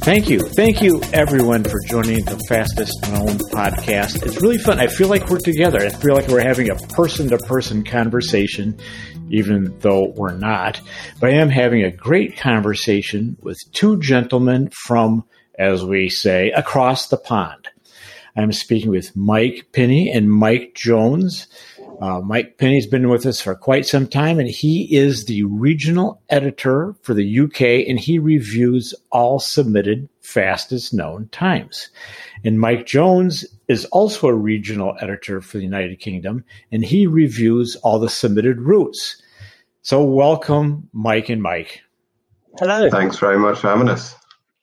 Thank you. Thank you, everyone, for joining the Fastest Known podcast. It's really fun. I feel like we're together. I feel like we're having a person-to-person conversation, even though we're not. But I am having a great conversation with two gentlemen from, as we say, across the pond. I'm speaking with Mike Pinney and Mike Jones. Mike Pinney's been with us for quite some time, and he is the regional editor for the UK, and he reviews all submitted fastest known times. And Mike Jones is also a regional editor for the United Kingdom, and he reviews all the submitted routes. So welcome, Mike and Mike. Hello. Thanks very much for having us.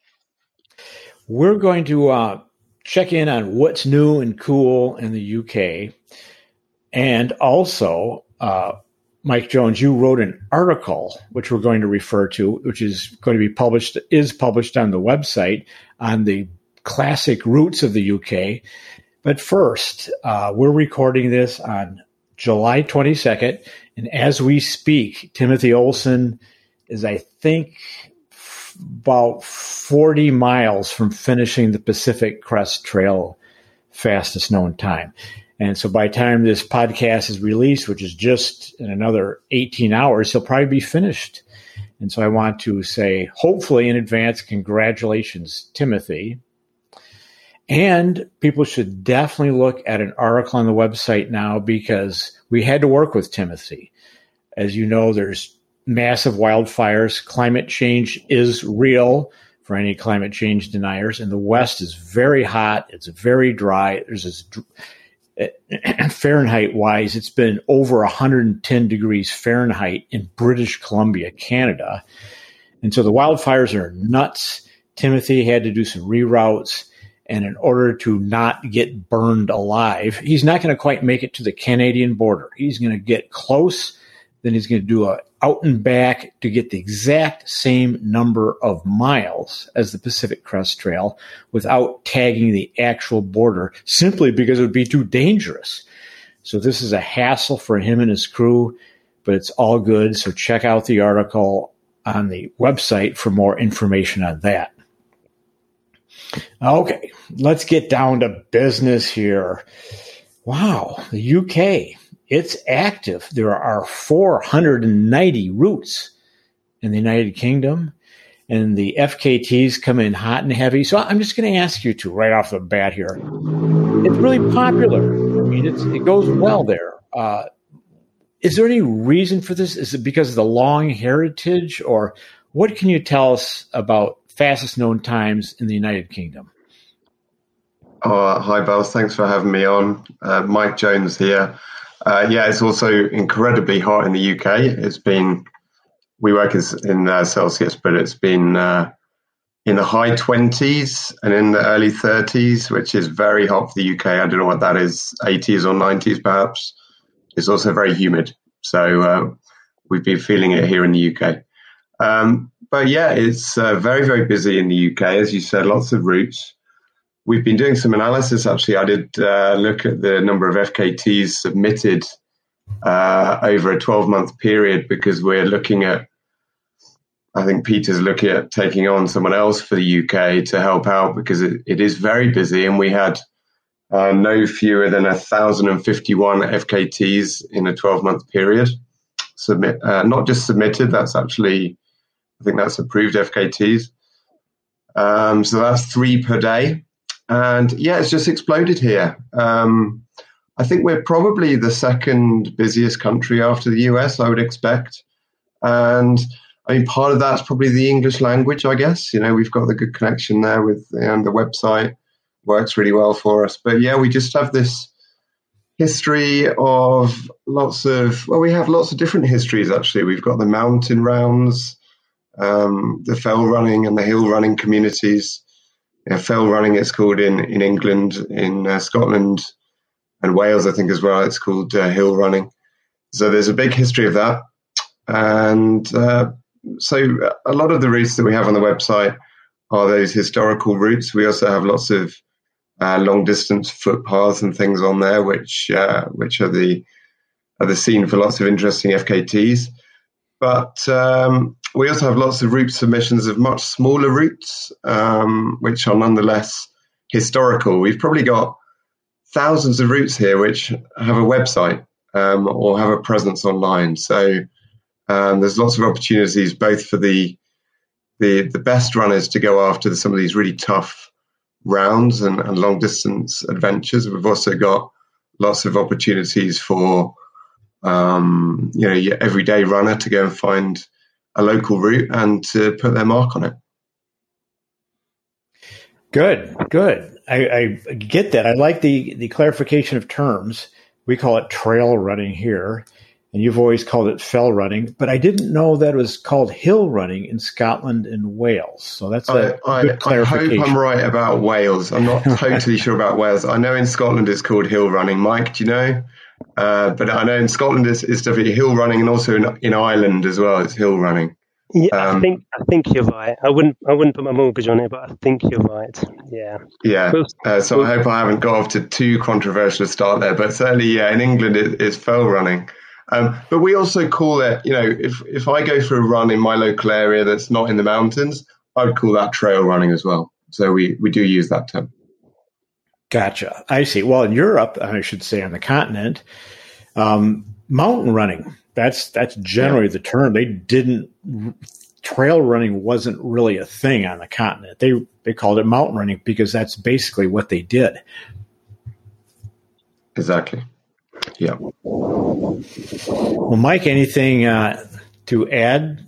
We're going to check in on what's new and cool in the UK. And also, Mike Jones, you wrote an article, which we're going to refer to, which is going to be published on the website on the classic routes of the UK. But first, we're recording this on July 22nd. And as we speak, Timothy Olson is, I think, about 40 miles from finishing the Pacific Crest Trail fastest known time. And so by the time this podcast is released, which is just in another 18 hours, he'll probably be finished. And so I want to say, hopefully in advance, congratulations, Timothy. And people should definitely look at an article on the website now because we had to work with Timothy. As you know, there's massive wildfires. Climate change is real for any climate change deniers. And the West is very hot. It's very dry. There's this Fahrenheit-wise, it's been over 110 degrees Fahrenheit in British Columbia, Canada. And so the wildfires are nuts. Timothy had to do some reroutes. And in order to not get burned alive, he's not going to quite make it to the Canadian border. He's going to get close. Then he's going to do a out and back to get the exact same number of miles as the Pacific Crest Trail without tagging the actual border, simply because it would be too dangerous. So this is a hassle for him and his crew, but it's all good. So check out the article on the website for more information on that. Okay, let's get down to business here. Wow, the UK. It's active. There are 490 routes in the United Kingdom, and the FKTs come in hot and heavy. So I'm just going to ask you two right off the bat here. It's really popular. I mean, it goes well there. Is there any reason for this? Is it because of the long heritage, or what can you tell us about fastest known times in the United Kingdom? Hi, Bells. Thanks for having me on. Mike Jones here. It's also incredibly hot in the UK. We work in Celsius, but it's been in the high 20s and in the early 30s, which is very hot for the UK. I don't know what that is, 80s or 90s perhaps. It's also very humid. So we've been feeling it here in the UK. But it's very, very busy in the UK. As you said, lots of routes. We've been doing some analysis, actually. I did look at the number of FKTs submitted over a 12-month period because we're looking at, I think Peter's looking at taking on someone else for the UK to help out because it is very busy. And we had no fewer than 1,051 FKTs in a 12-month period. Not just submitted, that's actually, I think that's approved FKTs. So that's 3 per day. And it's just exploded here. I think we're probably the second busiest country after the US, I would expect. And I mean, part of that's probably the English language, I guess. You know, we've got the good connection there with the website works really well for us. But we just have this history of we have lots of different histories, actually. We've got the mountain rounds, the fell running and the hill running communities. Fell running, it's called in England, in Scotland and Wales, I think as well. It's called hill running. So there's a big history of that. And so a lot of the routes that we have on the website are those historical routes. We also have lots of long distance footpaths and things on there, which are the scene for lots of interesting FKTs. But We also have lots of route submissions of much smaller routes, which are nonetheless historical. We've probably got thousands of routes here which have a website or have a presence online. So there's lots of opportunities both for the best runners to go after some of these really tough rounds and long distance adventures. We've also got lots of opportunities for your everyday runner to go and find a local route and to put their mark on it. Good. I get that. I like the clarification of terms. We call it trail running here, and you've always called it fell running, but I didn't know that it was called hill running in Scotland and Wales. So that's a good clarification. I hope I'm right about Wales. I'm not totally sure about Wales. I know in Scotland it's called hill running. Mike, do you know? But I know in Scotland it's definitely hill running, and also in Ireland as well, it's hill running. Yeah, I think you're right. I wouldn't put my mortgage on it, but I think you're right. Yeah. So I hope I haven't got off to too controversial a start there, but certainly, in England it's fell running. But we also call it, if I go for a run in my local area that's not in the mountains, I would call that trail running as well. So we do use that term. Gotcha. I see. Well, in Europe, I should say on the continent, mountain running. That's generally the term. Trail running wasn't really a thing on the continent. They called it mountain running because that's basically what they did. Exactly. Yeah. Well, Mike, anything to add?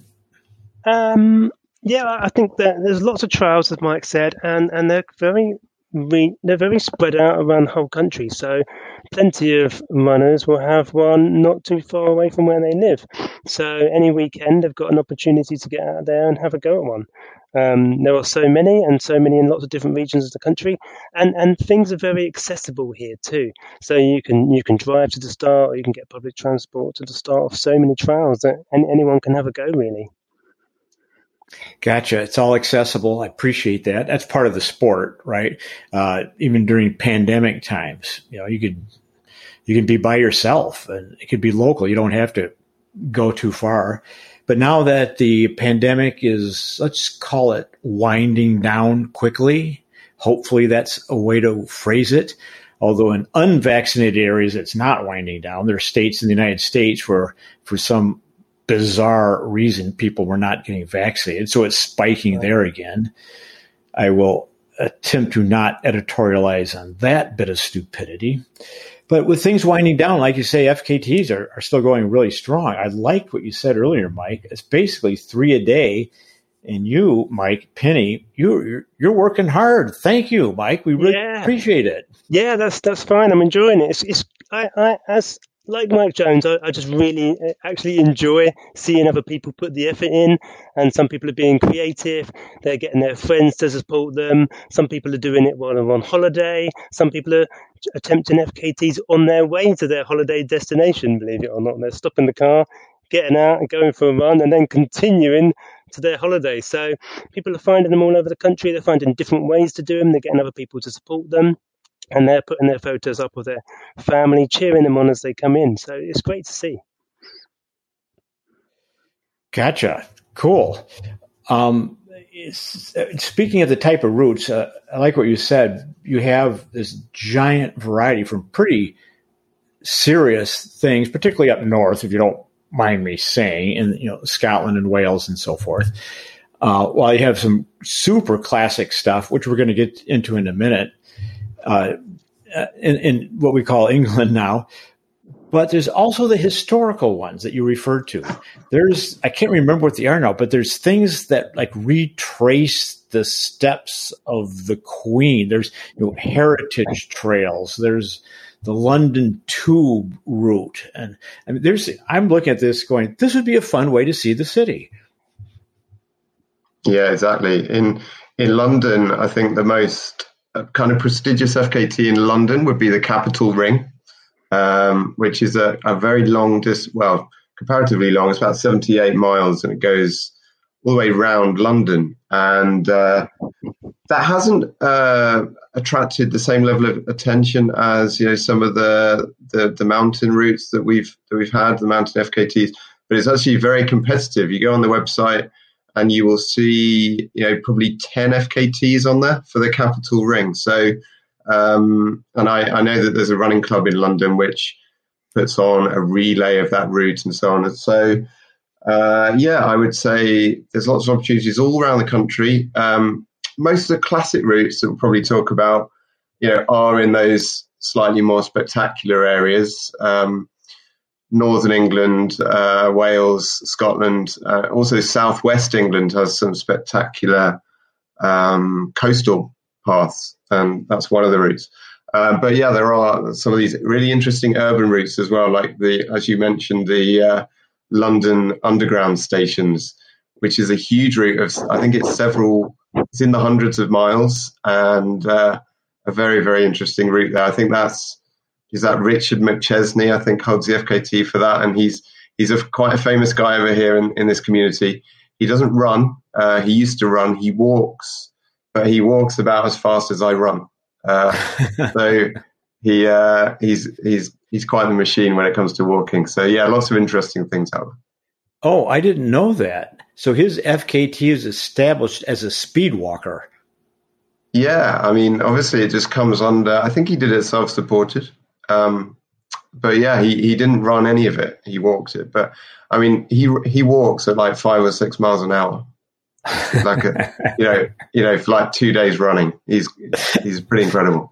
I think that there's lots of trails, as Mike said, and they're very spread out around the whole country. So plenty of runners will have one not too far away from where they live. So any weekend they've got an opportunity to get out there and have a go at one. There are so many in lots of different regions of the country, and things are very accessible here too. So you can drive to the start, or you can get public transport to the start of so many trails that anyone can have a go, really. Gotcha. It's all accessible. I appreciate that. That's part of the sport, right? Even during pandemic times, you can be by yourself, and it could be local. You don't have to go too far. But now that the pandemic is, let's call it, winding down quickly, hopefully that's a way to phrase it. Although in unvaccinated areas, it's not winding down. There are states in the United States where, for some bizarre reason, people were not getting vaccinated. So it's spiking there again. I will attempt to not editorialize on that bit of stupidity. But with things winding down, like you say, FKTs are still going really strong. I like what you said earlier, Mike. It's basically 3 a day. And you, Mike, Penny, you're working hard. Thank you, Mike. We really appreciate it. Yeah, that's fine. I'm enjoying it. As like Mike Jones, I just really actually enjoy seeing other people put the effort in, and some people are being creative. They're getting their friends to support them. Some people are doing it while they're on holiday. Some people are attempting FKTs on their way to their holiday destination, believe it or not. They're stopping the car, getting out and going for a run, and then continuing to their holiday. So people are finding them all over the country. They're finding different ways to do them. They're getting other people to support them. And they're putting their photos up of their family, cheering them on as they come in. So it's great to see. Gotcha. Cool. Speaking of the type of routes, I like what you said. You have this giant variety from pretty serious things, particularly up north, if you don't mind me saying, in Scotland and Wales and so forth. While you have some super classic stuff, which we're going to get into in a minute, in what we call England now, but there's also the historical ones that you referred to. I can't remember what they are now, but there's things that like retrace the steps of the Queen. There's heritage trails. There's the London Tube route, and I mean, I'm looking at this going, this would be a fun way to see the city. Yeah, exactly. In London, I think the most kind of prestigious FKT in London would be the Capital Ring, which is a very long comparatively long. It's about 78 miles, and it goes all the way around London. And that hasn't attracted the same level of attention as some of the mountain routes that we've had, the mountain FKTs. but it's actually very competitive. You go on the website and you will see, probably 10 FKTs on there for the Capital Ring. So, and I know that there's a running club in London which puts on a relay of that route and so on. And so, I would say there's lots of opportunities all around the country. Most of the classic routes that we'll probably talk about, are in those slightly more spectacular areas. Northern England, Wales, Scotland, also southwest England has some spectacular coastal paths, and that's one of the routes. But there are some of these really interesting urban routes as well, like as you mentioned, the London Underground stations, which is a huge route of, I think it's in the hundreds of miles, and a very, very interesting route there. I think is that Richard McChesney, I think, holds the FKT for that, and he's quite a famous guy over here in this community. He doesn't run. He used to run. He walks, but he walks about as fast as I run. So he's quite the machine when it comes to walking. So lots of interesting things out there. Oh, I didn't know that. So his FKT is established as a speed walker. Yeah, I mean, obviously it just comes under, I think he did it self-supported. But he didn't run any of it. He walked it. But I mean, he walks at like 5 or 6 miles an hour. Like for like 2 days running. He's pretty incredible.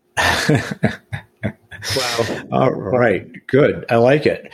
Wow. All right. Good. I like it.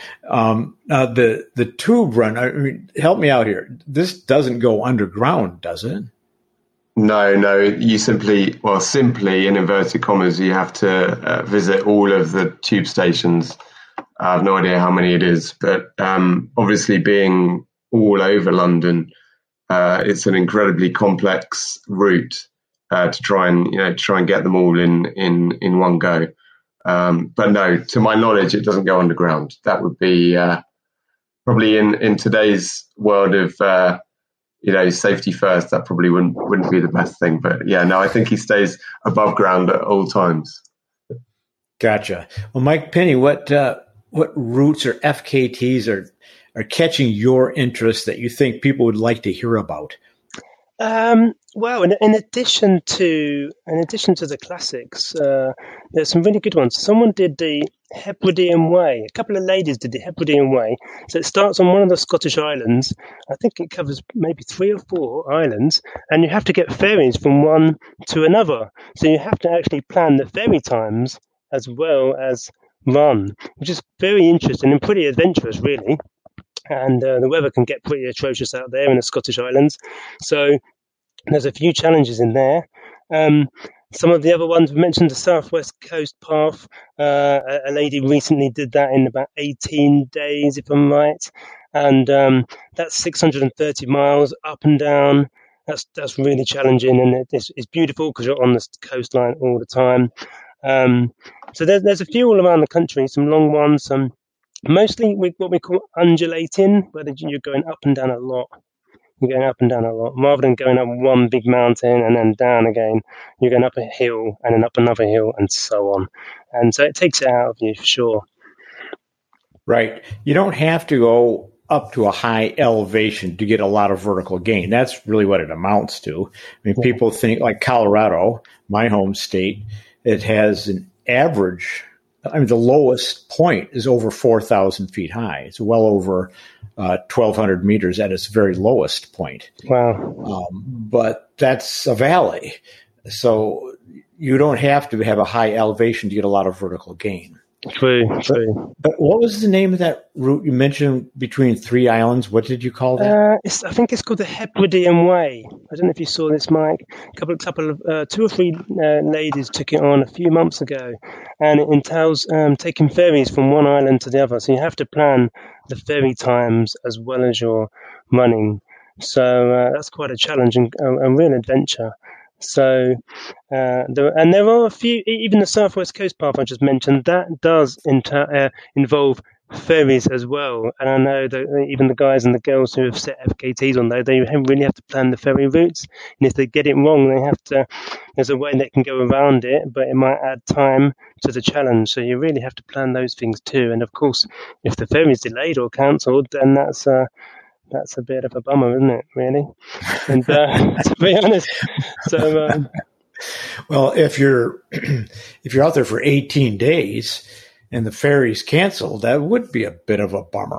The tube run, I mean, help me out here. This doesn't go underground, does it? No. You simply in inverted commas, you have to visit all of the tube stations. I have no idea how many it is, but obviously being all over London, it's an incredibly complex route to try and get them all in one go. But no, to my knowledge, it doesn't go underground. That would be probably in today's world of safety first. That probably wouldn't be the best thing. But I think he stays above ground at all times. Gotcha. Well, Mike Penny, what routes or FKTs are catching your interest that you think people would like to hear about? Well, in addition to the classics, there's some really good ones. Someone did the Hebridean Way. A couple of ladies did the Hebridean Way. So it starts on one of the Scottish islands. I think it covers maybe 3 or 4 islands, and you have to get ferries from one to another. So you have to actually plan the ferry times as well as run, which is very interesting and pretty adventurous, really. And the weather can get pretty atrocious out there in the Scottish Islands. So there's a few challenges in there. Some of the other ones, we mentioned the Southwest Coast Path. A lady recently did that in about 18 days, if I'm right. And that's 630 miles up and down. That's really challenging, and it's beautiful because you're on the coastline all the time. So there's a few all around the country, some long ones, some mostly what we call undulating, where you're going up and down a lot. You're going up and down a lot. Rather than going up one big mountain and then down again, you're going up a hill and then up another hill and so on. And so it takes it out of you for sure. Right. You don't have to go up to a high elevation to get a lot of vertical gain. That's really what it amounts to. I mean, people think like Colorado, my home state, it has an average. I mean, the lowest point is over 4,000 feet high. It's well over 1,200 meters at its very lowest point. Wow. But that's a valley. So you don't have to have a high elevation to get a lot of vertical gain. True. But what was the name of that route you mentioned between 3 islands? What did you call that? I think it's called the Hebridean Way. I don't know if you saw this, Mike. A couple of 2 or 3 ladies took it on a few months ago, and it entails taking ferries from one island to the other. So you have to plan the ferry times as well as your running. So that's quite a challenge and a real adventure. So, there are a few, even the Southwest Coast Path I just mentioned, that does involve ferries as well. And I know that even the guys and the girls who have set FKTs on there, they really have to plan the ferry routes. And if they get it wrong, there's a way they can go around it, but it might add time to the challenge. So you really have to plan those things too. And of course, if the ferry's delayed or cancelled, then that's a bit of a bummer, isn't it, really? And to be honest, so... well, if you're out there for 18 days and the ferry's canceled, that would be a bit of a bummer.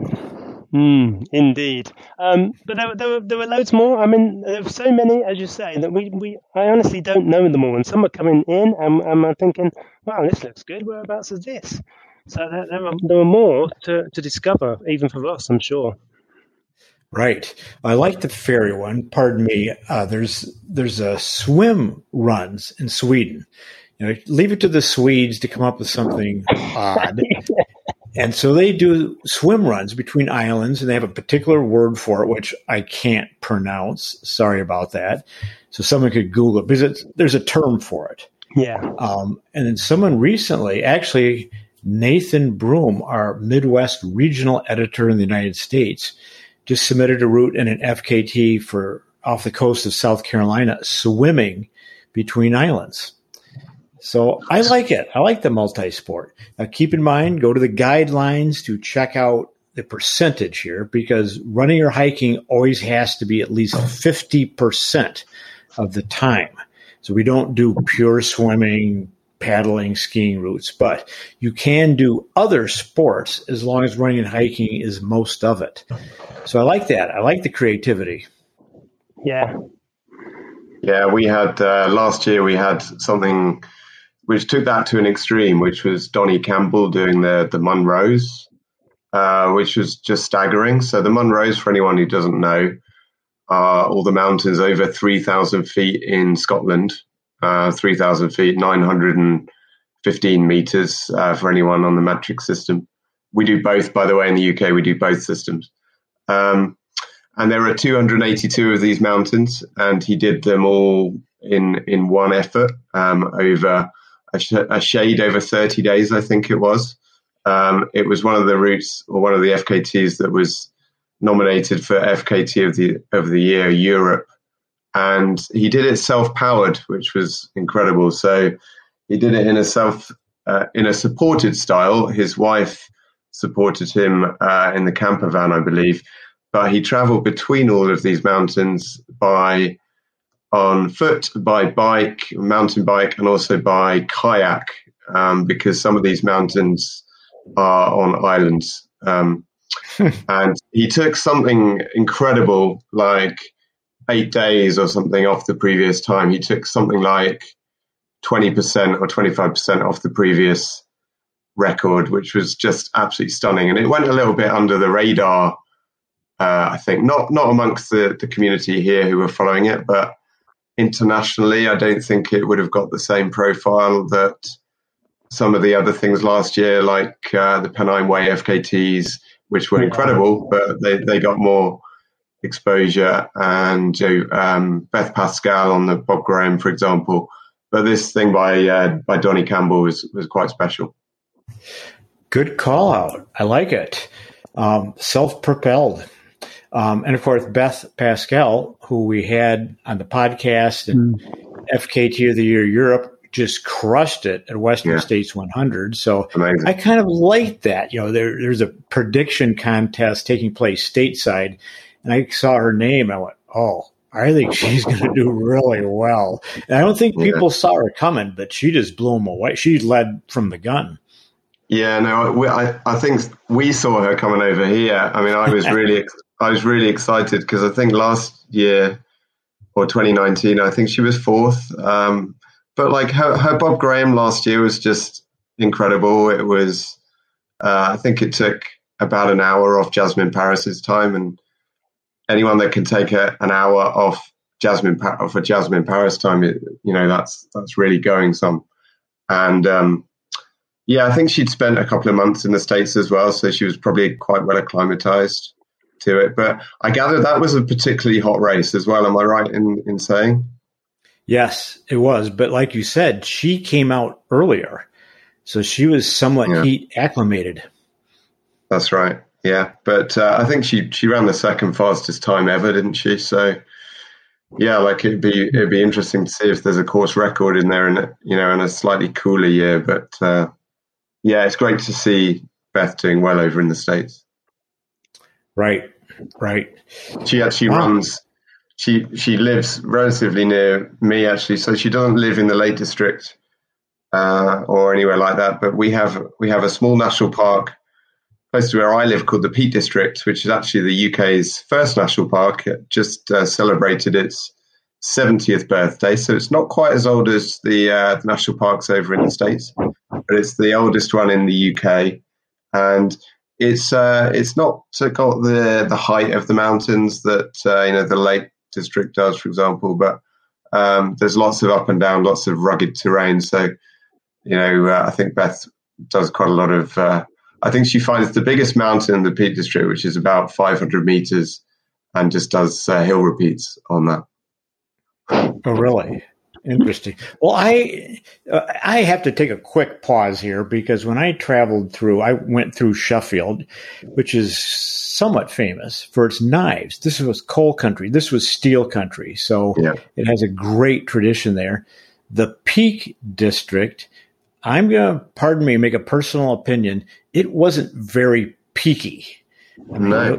Indeed. But there were loads more. I mean, there were so many, as you say, that I honestly don't know them all. And some are coming in, and I'm thinking, wow, this looks good. Whereabouts is this? So there were more to discover, even for us, I'm sure. Right. I like the ferry one. Pardon me. There's a swim runs in Sweden. Leave it to the Swedes to come up with something odd. And so they do swim runs between islands, and they have a particular word for it, which I can't pronounce. Sorry about that. So someone could Google it, because there's a term for it. Yeah. And then someone recently, actually, Nathan Broom, our Midwest regional editor in the United States, just submitted a route in an FKT for off the coast of South Carolina, swimming between islands. So I like it. I like the multi-sport. Now keep in mind, go to the guidelines to check out the percentage here, because running or hiking always has to be at least 50% of the time. So we don't do pure swimming, paddling, skiing routes, but you can do other sports as long as running and hiking is most of it. So I like that. I like the creativity. Yeah. Yeah, we had last year we had something which took that to an extreme, which was Donnie Campbell doing the Munros, which was just staggering. So the Munros, for anyone who doesn't know, are all the mountains over 3,000 feet in Scotland. 3,000 feet, 915 meters for anyone on the metric system. We do both, by the way, in the UK, we do both systems. And there are 282 of these mountains, and he did them all in one effort over a shade over 30 days, I think it was. It was one of the routes, or one of the FKTs that was nominated for FKT of the Year Europe. And he did it self-powered, which was incredible. So he did it in a supported style. His wife supported him in the camper van, I believe. But he traveled between all of these mountains on foot, by bike, mountain bike, and also by kayak, because some of these mountains are on islands. And he took something incredible, like 8 days or something off the previous time. He took something like 20% or 25% off the previous record, which was just absolutely stunning. And it went a little bit under the radar, I think, not amongst the community here who were following it, but internationally, I don't think it would have got the same profile that some of the other things last year, like the Pennine Way FKTs, which were incredible, but they got more exposure, and Beth Pascal on the Bob Graham, for example. But this thing by Donnie Campbell was quite special. Good call out. I like it. Self-propelled. And of course, Beth Pascal, who we had on the podcast and FKT of the Year Europe, just crushed it at Western States 100. So amazing. I kind of like that. There's a prediction contest taking place stateside, and I saw her name. I went, oh, I think she's going to do really well. And I don't think people saw her coming, but she just blew them away. She led from the gun. Yeah, no, I think we saw her coming over here. I mean, I was really excited, because I think last year, or 2019, I think she was fourth. But like her Bob Graham last year was just incredible. It was, I think it took about an hour off Jasmine Paris's time, and anyone that can take an hour off a Jasmine Paris time, that's really going some. And I think she'd spent a couple of months in the States as well, so she was probably quite well acclimatized to it. But I gather that was a particularly hot race as well. Am I right in saying? Yes, it was. But like you said, she came out earlier, so she was somewhat heat acclimated. That's right. Yeah, but I think she ran the second fastest time ever, didn't she? So yeah, like it'd be interesting to see if there's a course record in there, in a slightly cooler year. But yeah, it's great to see Beth doing well over in the States. Right. She actually runs. She lives relatively near me, actually, so she doesn't live in the Lake District or anywhere like that. But we have a small national park close to where I live called the Peak District, which is actually the UK's first national park. It just celebrated its 70th birthday, so it's not quite as old as the national parks over in the States, but it's the oldest one in the UK, and it's not got the height of the mountains that the Lake District does, for example, but there's lots of up and down, lots of rugged terrain. So I think Beth does quite a lot of. I think she finds the biggest mountain in the Peak District, which is about 500 meters, and just does hill repeats on that. Oh, really? Interesting. Well, I have to take a quick pause here because when I went through Sheffield, which is somewhat famous for its knives. This was coal country. This was steel country. So It has a great tradition there. The Peak District, I'm going to, pardon me, make a personal opinion. It wasn't very peaky. I mean, no,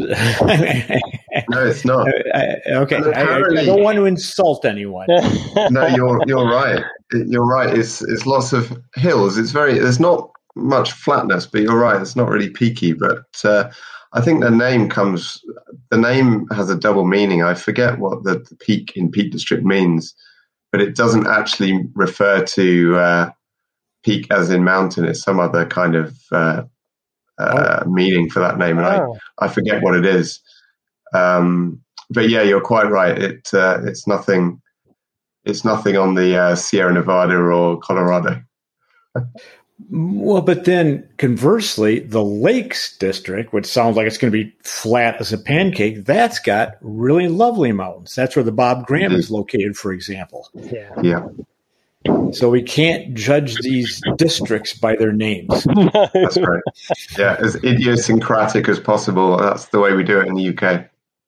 it's not. Okay, I don't want to insult anyone. No, you're right. You're right. It's lots of hills. There's not much flatness, but you're right. It's not really peaky. But I think the name has a double meaning. I forget what the peak in Peak District means, but it doesn't actually refer to peak as in mountain. It's some other kind of meaning for that name, and I forget what it is. But yeah, you're quite right. It's nothing. It's nothing on the Sierra Nevada or Colorado. Well, but then conversely, the Lakes District, which sounds like it's going to be flat as a pancake, that's got really lovely mountains. That's where the Bob Graham is located, for example. Yeah. So we can't judge these districts by their names. That's right. Yeah, as idiosyncratic as possible. That's the way we do it in the UK.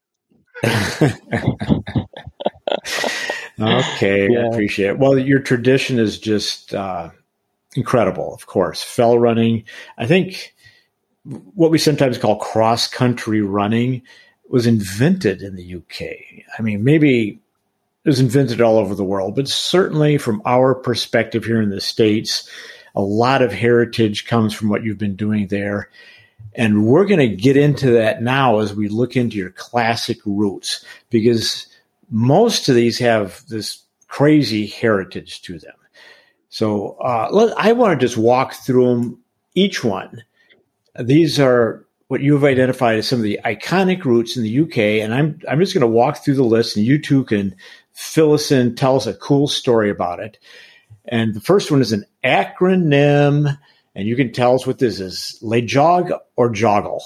Okay, I appreciate it. Well, your tradition is just incredible, of course. Fell running. I think what we sometimes call cross-country running was invented in the UK. I mean, maybe it was invented all over the world, but certainly from our perspective here in the States, a lot of heritage comes from what you've been doing there. And we're going to get into that now as we look into your classic routes, because most of these have this crazy heritage to them. So I want to just walk through them, each one. These are what you've identified as some of the iconic routes in the UK, and I'm just going to walk through the list, and you two can fill us in, tell us a cool story about it. And the first one is an acronym, and you can tell us what this is: LEJOG or Joggle.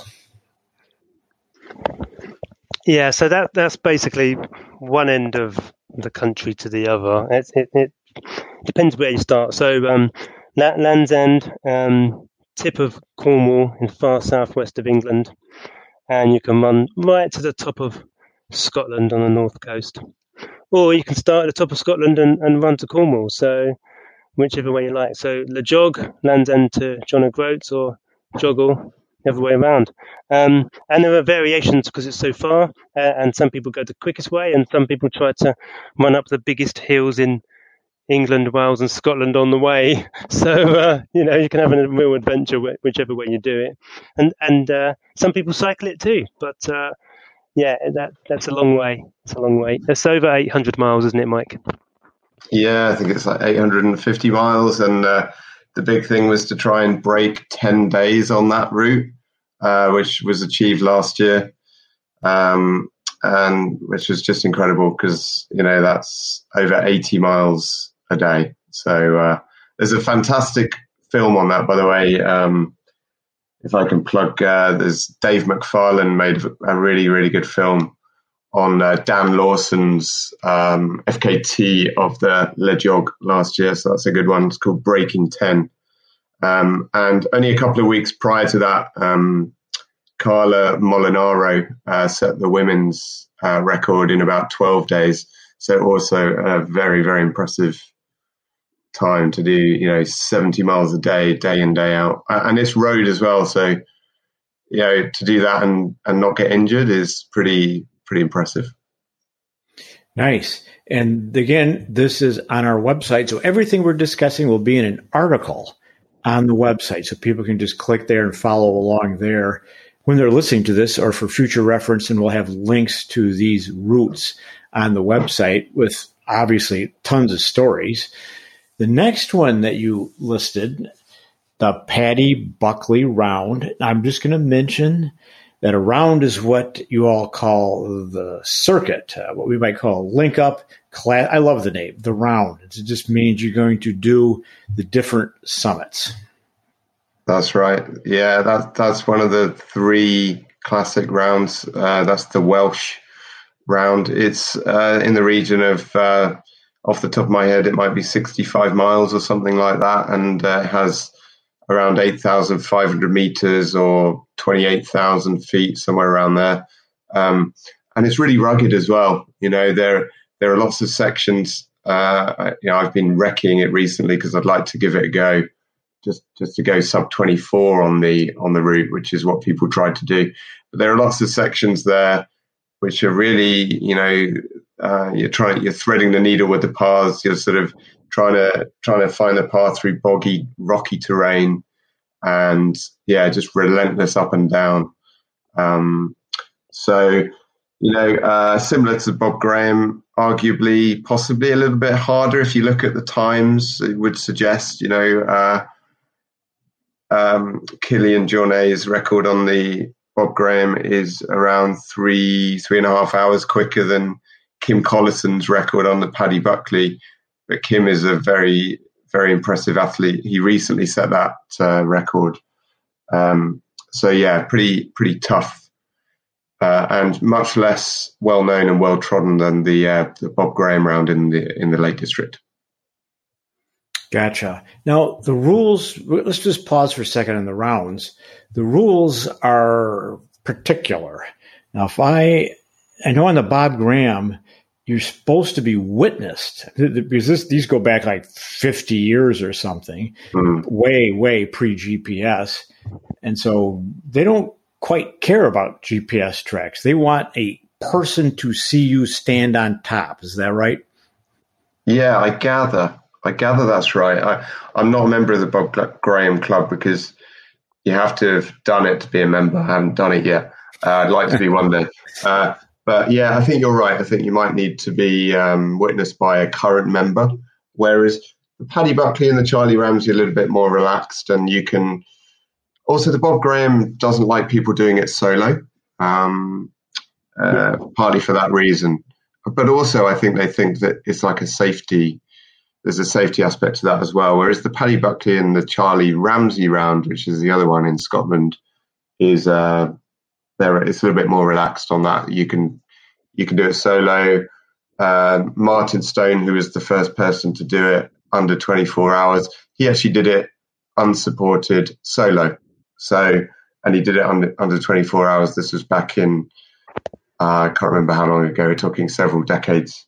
Yeah, so that's basically one end of the country to the other. It depends where you start. So Land's End, tip of Cornwall in far southwest of England, and you can run right to the top of Scotland on the north coast. Or you can start at the top of Scotland and run to Cornwall, so whichever way you like. So LEJOG, Land's End to John O'Groats, or Joggle, the other way around. And there are variations because it's so far, and some people go the quickest way, and some people try to run up the biggest hills in England, Wales, and Scotland on the way. So you can have a real adventure whichever way you do it. And some people cycle it too, but that's a long way. It's a long way. It's over 800 miles, isn't it, Mike? Yeah, I think it's like 850 miles, and the big thing was to try and break 10 days on that route, which was achieved last year, and which was just incredible because that's over 80 miles a day. So there's a fantastic film on that, by the way. If I can plug, there's Dave McFarlane made a really, really good film on Dan Lawson's FKT of the LEJOG last year. So that's a good one. It's called Breaking 10. And only a couple of weeks prior to that, Carla Molinaro set the women's record in about 12 days. So also a very, very impressive time to do, 70 miles a day, day in, day out. And it's road as well. So, to do that and not get injured is pretty impressive. Nice. And again, this is on our website. So everything we're discussing will be in an article on the website. So people can just click there and follow along there when they're listening to this, or for future reference. And we'll have links to these routes on the website with obviously tons of stories. The next one that you listed, the Paddy Buckley Round. I'm just going to mention that a round is what you all call the circuit, what we might call a link up class. I love the name, the round. It just means you're going to do the different summits. That's right. Yeah, that's one of the 3 classic rounds. That's the Welsh round. It's in the region of, off the top of my head, it might be 65 miles or something like that. And it has around 8,500 meters or 28,000 feet, somewhere around there. And it's really rugged as well. There are lots of sections. I've been wrecking it recently because I'd like to give it a go, just to go sub 24 on the route, which is what people try to do. But there are lots of sections there which are really, you're threading the needle with the paths. You're sort of trying to find the path through boggy, rocky terrain, and just relentless up and down. Similar to Bob Graham, arguably, possibly a little bit harder if you look at the times. It would suggest, Kilian Jornet's record on the Bob Graham is around 3.5 hours quicker than Kim Collison's record on the Paddy Buckley. But Kim is a very, very impressive athlete. He recently set that record. Pretty tough and much less well known and well trodden than the Bob Graham round in the Lake District. Gotcha. Now the rules. Let's just pause for a second on the rounds. The rules are particular. Now, if I know on the Bob Graham, you're supposed to be witnessed, because these go back like 50 years or something, way pre-GPS. And so they don't quite care about GPS tracks. They want a person to see you stand on top. Is that right? Yeah, I gather that's right. I'm not a member of the Bob Graham Club because you have to have done it to be a member. I haven't done it yet. I'd like to be one day. But yeah, I think you're right. I think you might need to be witnessed by a current member, whereas the Paddy Buckley and the Charlie Ramsey are a little bit more relaxed, and you can. Also, the Bob Graham doesn't like people doing it solo, partly for that reason. But also, I think they think that it's like a safety. There's a safety aspect to that as well. Whereas the Paddy Buckley and the Charlie Ramsey round, which is the other one in Scotland, is it's a little bit more relaxed on that. You can do it solo. Martin Stone, who was the first person to do it under 24 hours, he actually did it unsupported solo. And he did it under 24 hours. This was back in, I can't remember how long ago. We're talking several decades.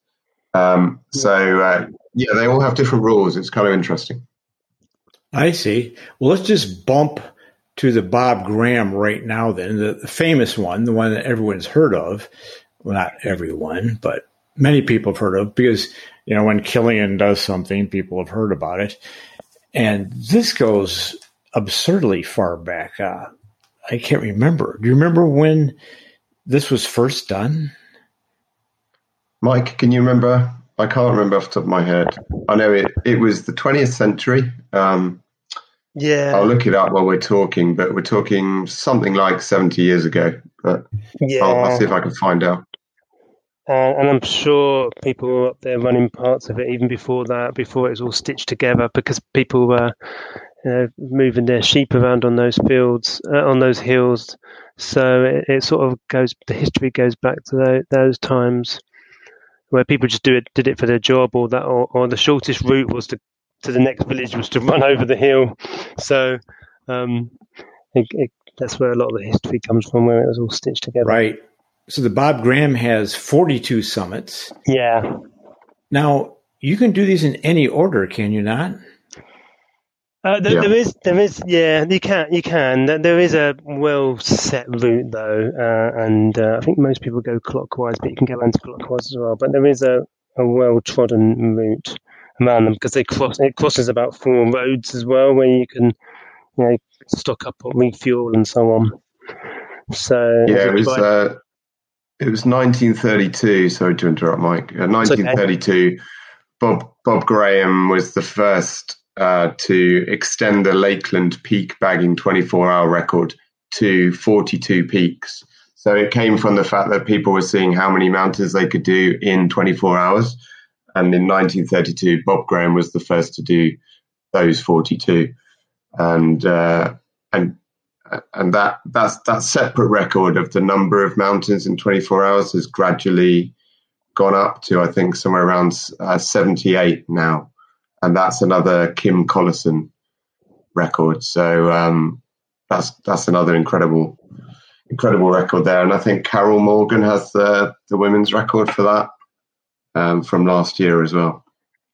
They all have different rules. It's kind of interesting. I see. Well, let's just bump to the Bob Graham right now then, the famous one, the one that everyone's heard of. Well, not everyone, but many people have heard of, because, when Kilian does something, people have heard about it. And this goes absurdly far back. I can't remember. Do you remember when this was first done? Mike, can you remember? I can't remember off the top of my head. I know it was the 20th century. Yeah. I'll look it up while we're talking, but we're talking something like 70 years ago. But yeah. I'll see if I can find out. And I'm sure people were up there running parts of it even before that, before it was all stitched together, because people were moving their sheep around on those fields, on those hills. So it sort of the history goes back to those times where people just did it for their job, or the shortest route was to to the next village was to run over the hill. So that's where a lot of the history comes from, where it was all stitched together. Right. So the Bob Graham has 42 summits. Yeah. Now, you can do these in any order, can you not? There is, yeah, you can. There is a well set route though, and I think most people go clockwise, but you can go anti-clockwise as well. But there is a well trodden route around them because it crosses about 4 roads as well, where you can, stock up or refuel and so on. So yeah, it was 1932. Sorry to interrupt, Mike. 1932. Okay. Bob Graham was the first to extend the Lakeland peak bagging 24-hour record to 42 peaks. So it came from the fact that people were seeing how many mountains they could do in 24 hours. And in 1932, Bob Graham was the first to do those 42. And that separate record of the number of mountains in 24 hours has gradually gone up to, I think, somewhere around 78 now. And that's another Kim Collison record. So that's another incredible record there. And I think Carol Morgan has the women's record for that from last year as well.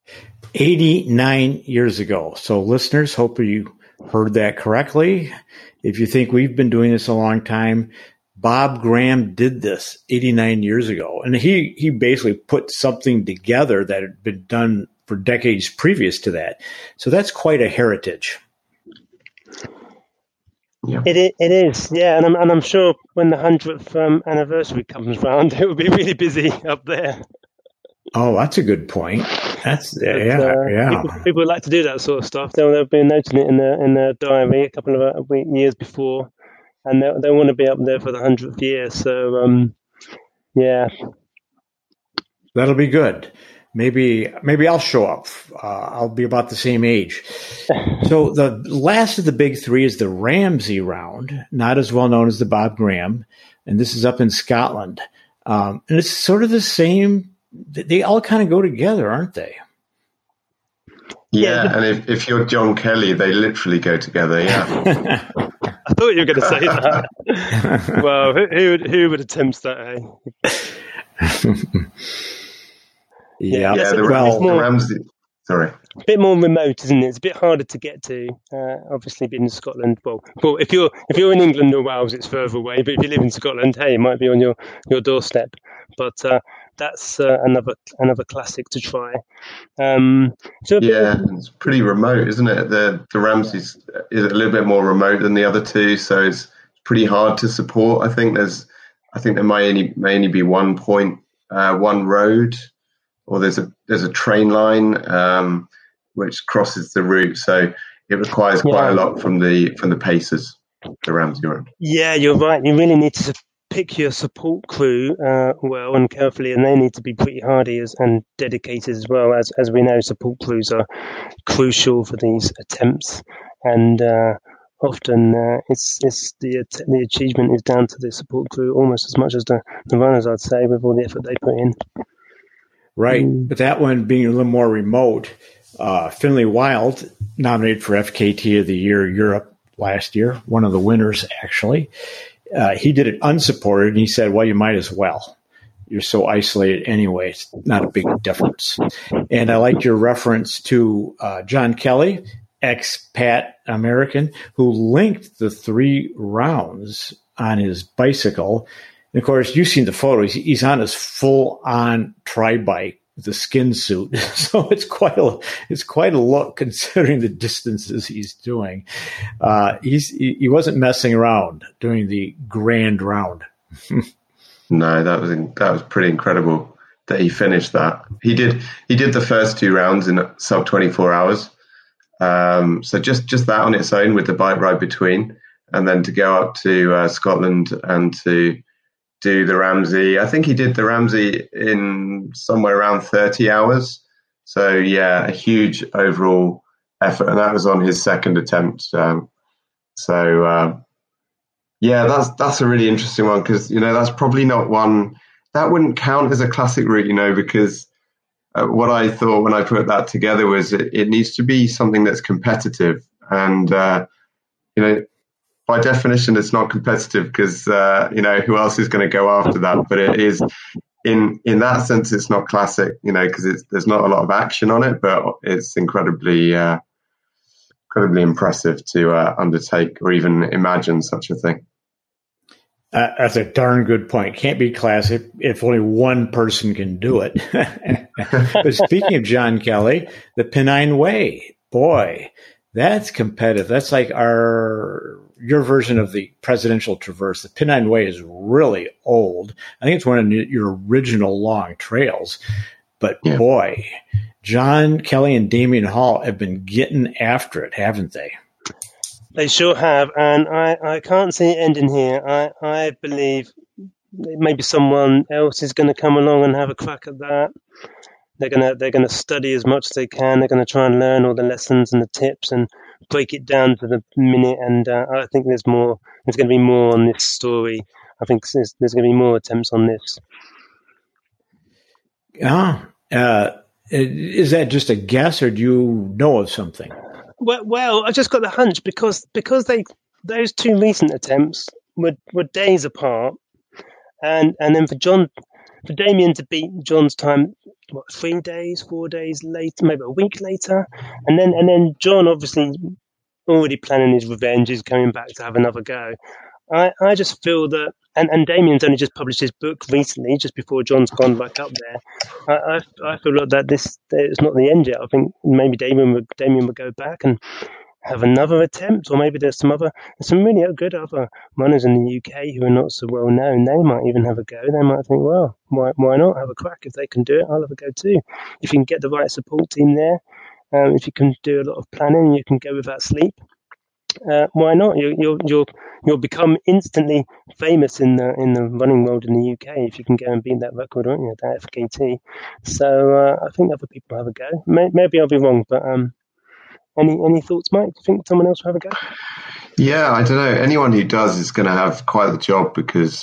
89 years ago. So listeners, hope you heard that correctly. If you think we've been doing this a long time, Bob Graham did this 89 years ago. And he basically put something together that had been done for decades previous to that. So that's quite a heritage. Yeah. It is, yeah. And I'm sure when the 100th anniversary comes round, it will be really busy up there. Oh, that's a good point. Yeah. People like to do that sort of stuff. They'll be noting it in their diary a couple of years before, and they want to be up there for the 100th year. So, yeah, that'll be good. Maybe I'll show up. I'll be about the same age. So the last of the big 3 is the Ramsey Round, not as well known as the Bob Graham, and this is up in Scotland. And it's sort of the same. They all kind of go together, aren't they? Yeah, and if you're John Kelly, they literally go together. Yeah. I thought you were going to say that. Well, who would attempt that? Yeah. The Ramsey. Sorry. A bit more remote, isn't it? It's a bit harder to get to. Obviously, being in Scotland. Well, if you're in England or Wales, it's further away. But if you live in Scotland, hey, it might be on your doorstep. But that's another classic to try. It's pretty remote, isn't it? The Ramsey's is a little bit more remote than the other 2, so it's pretty hard to support. I think there may only be one point, one road, or there's a train line which crosses the route, so it requires quite a lot from the pacers, the Ramsey Road. Yeah, you're right. You really need to pick your support crew well and carefully, and they need to be pretty hardy and dedicated as well. As we know, support crews are crucial for these attempts, and often it's the achievement is down to the support crew almost as much as the runners, I'd say, with all the effort they put in. Right, but that one being a little more remote, Finlay Wild, nominated for FKT of the Year Europe last year, one of the winners actually. He did it unsupported, and he said, well, you might as well. You're so isolated anyway. It's not a big difference. And I like your reference to John Kelly, expat American, who linked the 3 rounds on his bicycle. And, of course, you've seen the photos. He's on his full-on tri-bike, the skin suit. So it's quite a look considering the distances he's doing. He wasn't messing around doing the grand round. No, that was pretty incredible that he finished that. He did the first 2 rounds in sub 24 hours. So just that on its own with the bike ride between, and then to go up to Scotland and to do the Ramsey. I think he did the Ramsey in somewhere around 30 hours. So, yeah, a huge overall effort. And that was on his second attempt. That's a really interesting one because, that's probably not one that wouldn't count as a classic route, because what I thought when I put that together was it needs to be something that's competitive. And, by definition, it's not competitive because, who else is going to go after that? But it is, in that sense, it's not classic, because there's not a lot of action on it, but it's incredibly impressive to undertake or even imagine such a thing. That's a darn good point. Can't be classic if only one person can do it. But speaking of John Kelly, the Pennine Way, boy, that's competitive. That's like your version of the Presidential Traverse. The Pennine Way is really old. I think it's one of your original long trails. But boy, John Kelly and Damian Hall have been getting after it, haven't they? They sure have, and I can't see it ending here. I believe maybe someone else is going to come along and have a crack at that. They're gonna study as much as they can. They're going to try and learn all the lessons and the tips and break it down to the minute. And I think there's more. There's going to be more on this story. I think there's going to be more attempts on this. Is that just a guess, or do you know of something? Well, I just got the hunch because those two recent attempts were days apart, and then for Damian to beat John's time, 3 days, 4 days later, maybe a week later, and then John obviously already planning his revenge, is coming back to have another go. I just feel that, and Damian's only just published his book recently, just before John's gone back up there. I feel like that it's not the end yet. I think maybe Damian would go back and have another attempt, or maybe there's some really good other runners in the UK who are not so well known. They might even have a go. They might think, well, why not have a crack? If they can do it, I'll have a go too. If you can get the right support team there, if you can do a lot of planning, you can go without sleep. Why not? You'll become instantly famous in the running world in the UK if you can go and beat that record, aren't you? That FKT. So I think other people have a go. Maybe I'll be wrong, but any thoughts, Mike? Do you think someone else will have a go? Yeah, I don't know. Anyone who does is going to have quite the job because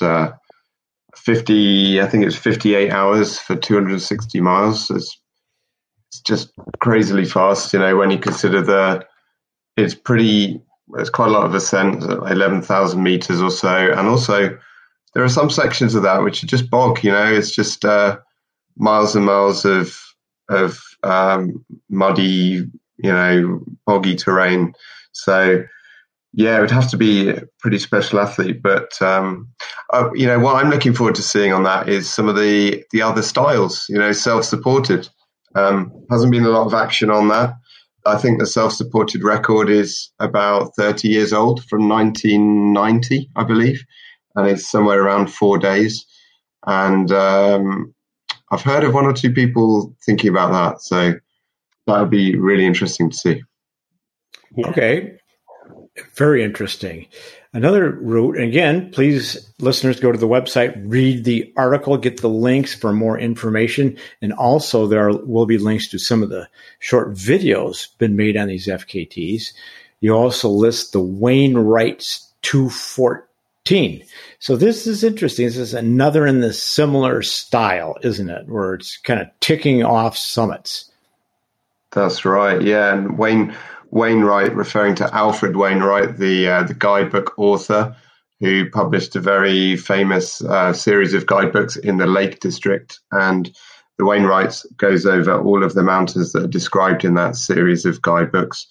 58 hours for 260 miles. It's just crazily fast. When you consider it's quite a lot of ascent, 11,000 meters or so. And also there are some sections of that which are just bog, it's just miles and miles of muddy, boggy terrain. So yeah, it would have to be a pretty special athlete. But, what I'm looking forward to seeing on that is some of the other styles, self-supported. Hasn't been a lot of action on that. I think the self-supported record is about 30 years old, from 1990, I believe, and it's somewhere around 4 days. And I've heard of one or two people thinking about that, so that would be really interesting to see. Okay, very interesting. Another route, and again, please, listeners, go to the website, read the article, get the links for more information. And also there will be links to some of the short videos been made on these FKTs. You also list the Wainwright's 214. So this is interesting. This is another in the similar style, isn't it? Where it's kind of ticking off summits. That's right. Yeah. And Wainwright, referring to Alfred Wainwright, the guidebook author, who published a very famous series of guidebooks in the Lake District. And the Wainwrights goes over all of the mountains that are described in that series of guidebooks.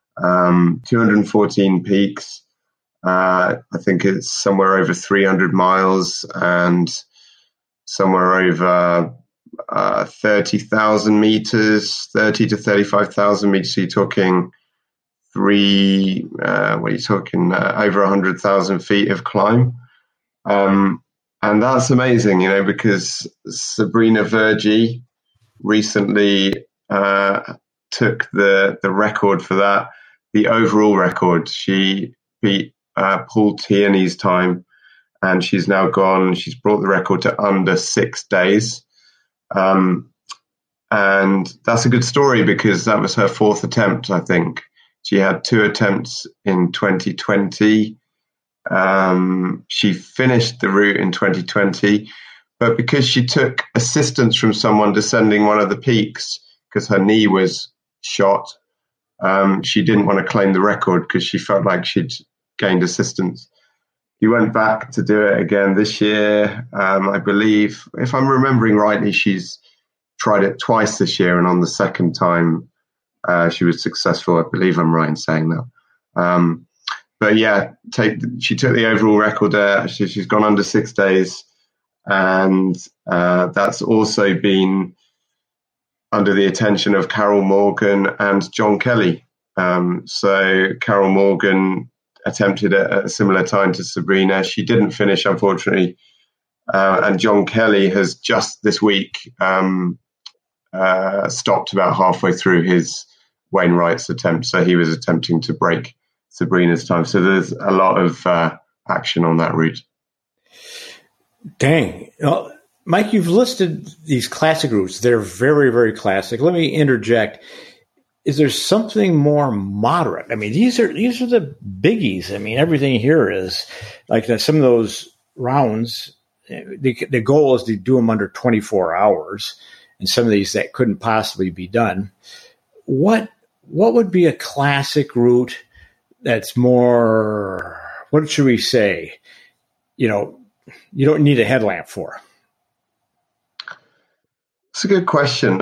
214 peaks. I think it's somewhere over 300 miles and somewhere over 30,000 meters, 30 to 35,000 meters. So you're talking over 100,000 feet of climb. And that's amazing, because Sabrina Verjee recently took the record for that, the overall record. She beat Paul Tierney's time, and she's brought the record to under 6 days. And that's a good story because that was her fourth attempt, I think. She had 2 attempts in 2020. She finished the route in 2020, but because she took assistance from someone descending one of the peaks because her knee was shot, she didn't want to claim the record because she felt like she'd gained assistance. He went back to do it again this year. I believe, if I'm remembering rightly, she's tried it twice this year, and on the second time, she was successful. I believe I'm right in saying that. But yeah, she took the overall record there. She's gone under 6 days, and that's also been under the attention of Carol Morgan and John Kelly. So Carol Morgan attempted at a similar time to Sabrina. She didn't finish, unfortunately. And John Kelly has just this week stopped about halfway through his Wainwright's attempt. So he was attempting to break Sabrina's time. So there's a lot of action on that route. Dang. Well, Mike, you've listed these classic routes. They're very, very classic. Let me interject. Is there something more moderate? I mean, these are the biggies. I mean, everything here is like some of those rounds. The goal is to do them under 24 hours, and some of these that couldn't possibly be done. What would be a classic route that's more? What should we say? You don't need a headlamp for. It's a good question.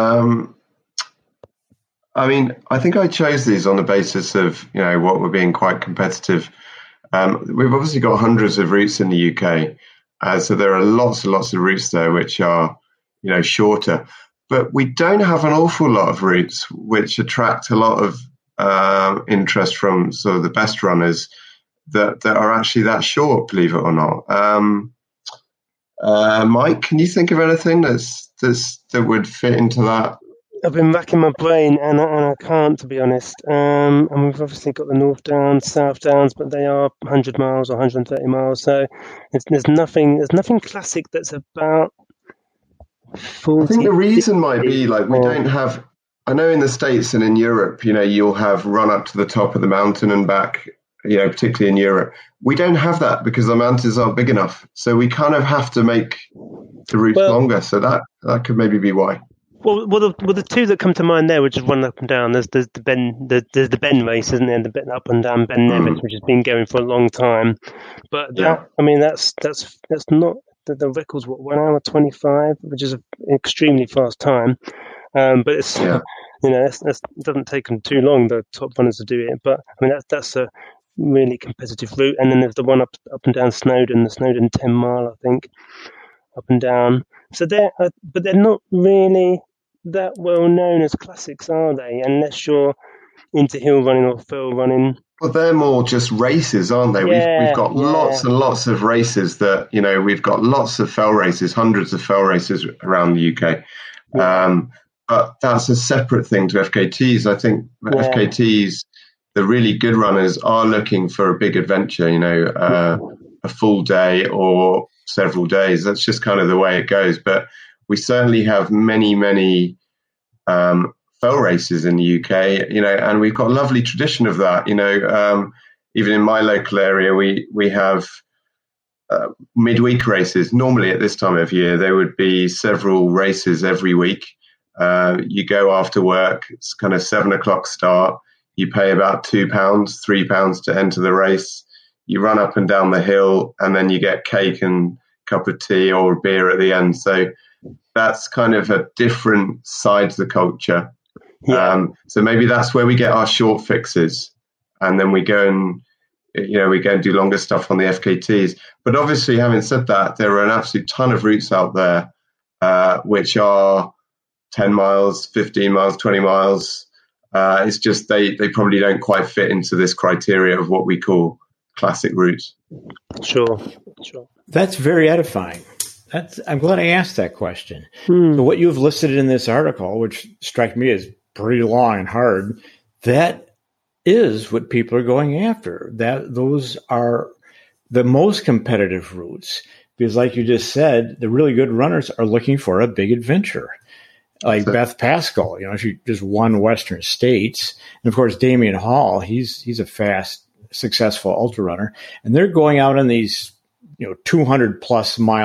I mean, I think I chose these on the basis of, what we're being quite competitive. We've obviously got hundreds of routes in the UK. So there are lots and lots of routes there which are, shorter. But we don't have an awful lot of routes which attract a lot of interest from sort of the best runners that are actually that short, believe it or not. Mike, can you think of anything that would fit into that? I've been racking my brain and I can't, to be honest. And we've obviously got the North Downs, South Downs, but they are 100 miles or 130 miles. So there's nothing classic that's about 40. I think the reason might be we don't have. I know in the States and in Europe, you'll have run up to the top of the mountain and back. Particularly in Europe, we don't have that because the mountains aren't big enough. So we kind of have to make the route longer. So that could maybe be why. Well, the two that come to mind there, which is one up and down. There's the Ben race, isn't there? The up and down Ben Nevis, which has been going for a long time. But that's not the record's 1 hour 25, which is an extremely fast time. But it's that doesn't take them too long. The top runners to do it. But I mean that's a really competitive route. And then there's the one up and down Snowdon, the Snowdon 10 mile, I think, up and down. So but they're not really that well known as classics, are they? Unless you're into hill running or fell running. Well, they're more just races, aren't they? Yeah, we've got lots and lots of races that, we've got lots of fell races, hundreds of fell races around the UK. Yeah. But that's a separate thing to FKTs. I think FKTs, the really good runners are looking for a big adventure, a full day or several days. That's just kind of the way it goes. But we certainly have many, many fell races in the UK, and we've got a lovely tradition of that. Even in my local area, we have midweek races. Normally at this time of year, there would be several races every week. You go after work, it's kind of 7:00 start. You pay about £2, £3 to enter the race. You run up and down the hill, and then you get cake and cup of tea or beer at the end. So that's kind of a different side to the culture. Yeah. So maybe that's where we get our short fixes, and then we go and do longer stuff on the FKTs. But obviously, having said that, there are an absolute ton of routes out there which are 10 miles, 15 miles, 20 miles. It's just they probably don't quite fit into this criteria of what we call classic routes. Sure. That's very edifying. I'm glad I asked that question. So what you've listed in this article, which struck me as pretty long and hard, that is what people are going after. Those are the most competitive routes, because like you just said, the really good runners are looking for a big adventure. Like Beth Pascal, she just won Western States. And of course, Damian Hall, he's a fast, successful ultra runner. And they're going out on these, 200 plus mile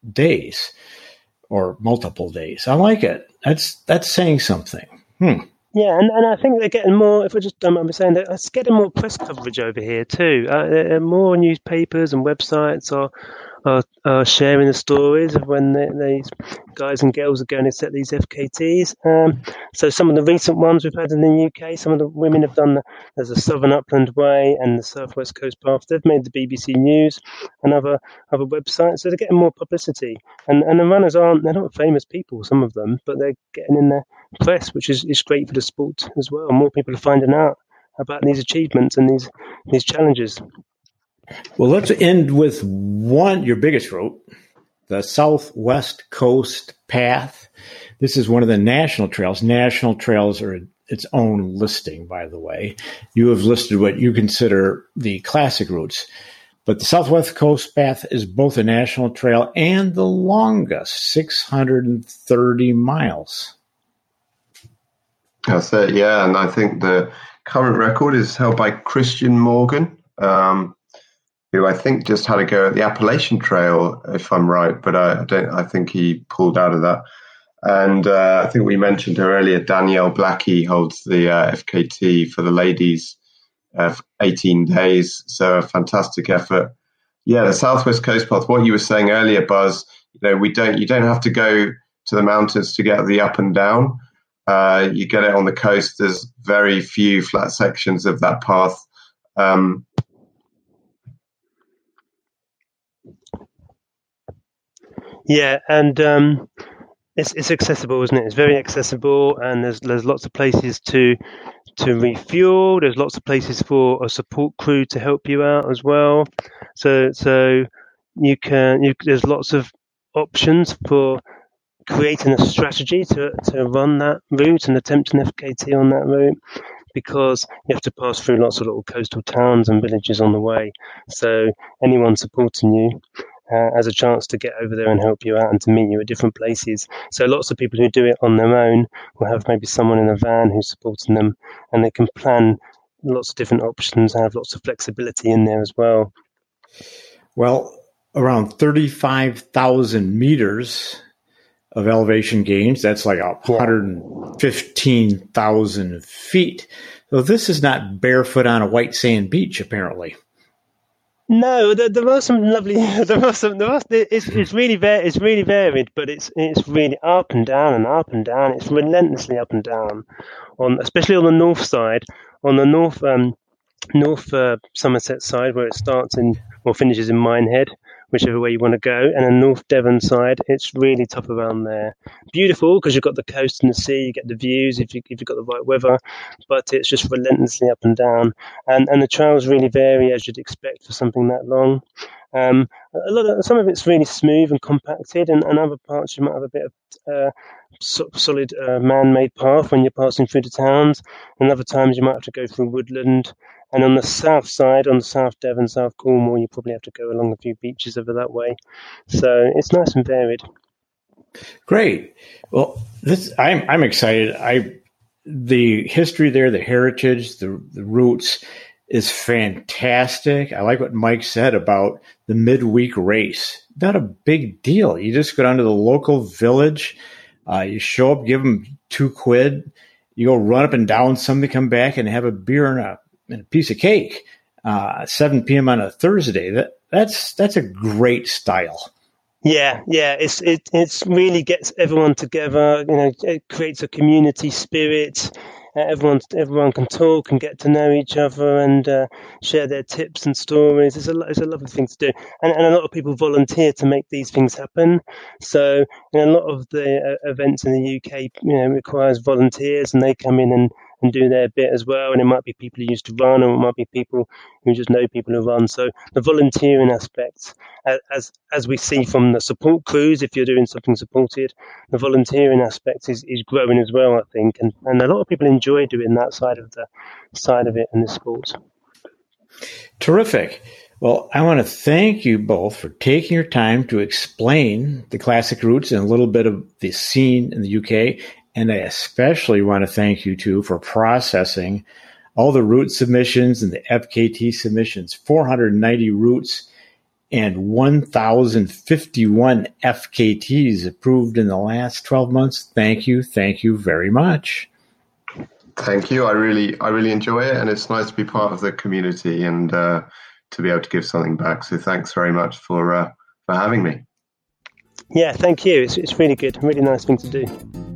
days or multiple days. I like it. That's saying something. Yeah, and I think they're getting more, if I just don't mind saying, they're getting more press coverage over here too. More newspapers and websites are sharing the stories of when these guys and girls are going to set these FKTs. So some of the recent ones we've had in the UK, some of the women have done, there's the Southern Upland Way and the South West Coast Path. They've made the BBC News and other websites, so they're getting more publicity. And the runners they're not famous people, some of them, but they're getting in the press, which is great for the sport as well. More people are finding out about these achievements and these challenges. Well, let's end with your biggest route, the Southwest Coast Path. This is one of the national trails. National trails are its own listing, by the way. You have listed what you consider the classic routes. But the Southwest Coast Path is both a national trail and the longest, 630 miles. That's it, yeah. And I think the current record is held by Christian Morgan, who I think just had a go at the Appalachian Trail, if I'm right, but I think he pulled out of that. And I think we mentioned her earlier, Danielle Blackie holds the FKT for the ladies of 18 days. So a fantastic effort. Yeah, the Southwest Coast Path, what you were saying earlier, Buzz, you don't have to go to the mountains to get the up and down. You get it on the coast. There's very few flat sections of that path. Yeah, and it's accessible, isn't it? It's very accessible, and there's lots of places to refuel. There's lots of places for a support crew to help you out as well. So there's lots of options for creating a strategy to run that route and attempt an FKT on that route, because you have to pass through lots of little coastal towns and villages on the way. So anyone supporting you has a chance to get over there and help you out and to meet you at different places. So lots of people who do it on their own will have maybe someone in a van who's supporting them, and they can plan lots of different options and have lots of flexibility in there as well. Well, around 35,000 meters of elevation gains. That's like 115,000 feet. So this is not barefoot on a white sand beach, apparently. No, there are some lovely. It's really varied, but it's really up and down and up and down. It's relentlessly up and down, especially on the north side, on the north Somerset side, where it starts in or finishes in Minehead, whichever way you want to go, and on North Devon side, it's really tough around there. Beautiful because you've got the coast and the sea, you get the views if you've got the right weather, but it's just relentlessly up and down, and the trails really vary as you'd expect for something that long. Some of it's really smooth and compacted, and other parts you might have a bit of solid man-made path when you're passing through the towns, and other times you might have to go through woodland. And on the south side, on the South Devon, South Cornwall, you probably have to go along a few beaches over that way. So it's nice and varied. Great. Well, I'm excited. The history there, the heritage, the roots is fantastic. I like what Mike said about the midweek race. Not a big deal. You just go down to the local village. You show up, give them $2. You go run up and down something, come back and have a beer and a piece of cake at 7 p.m. on a Thursday. That's a great style. Yeah. It's really gets everyone together. It creates a community spirit. Everyone can talk and get to know each other and share their tips and stories. It's a lovely thing to do, and a lot of people volunteer to make these things happen. So a lot of the events in the UK, requires volunteers, and they come in and do their bit as well. And it might be people who used to run, or it might be people who just know people who run. So the volunteering aspect, as we see from the support crews, if you're doing something supported, the volunteering aspect is growing as well, I think. And a lot of people enjoy doing that side of it in the sport. Terrific. Well, I want to thank you both for taking your time to explain the classic routes and a little bit of the scene in the UK. And I especially want to thank you, too, for processing all the route submissions and the FKT submissions, 490 routes. and 1,051 FKTs approved in the last 12 months. Thank you very much. Thank you. I really enjoy it, and it's nice to be part of the community and to be able to give something back. So thanks very much for having me. Yeah, thank you. It's really good. Really nice thing to do.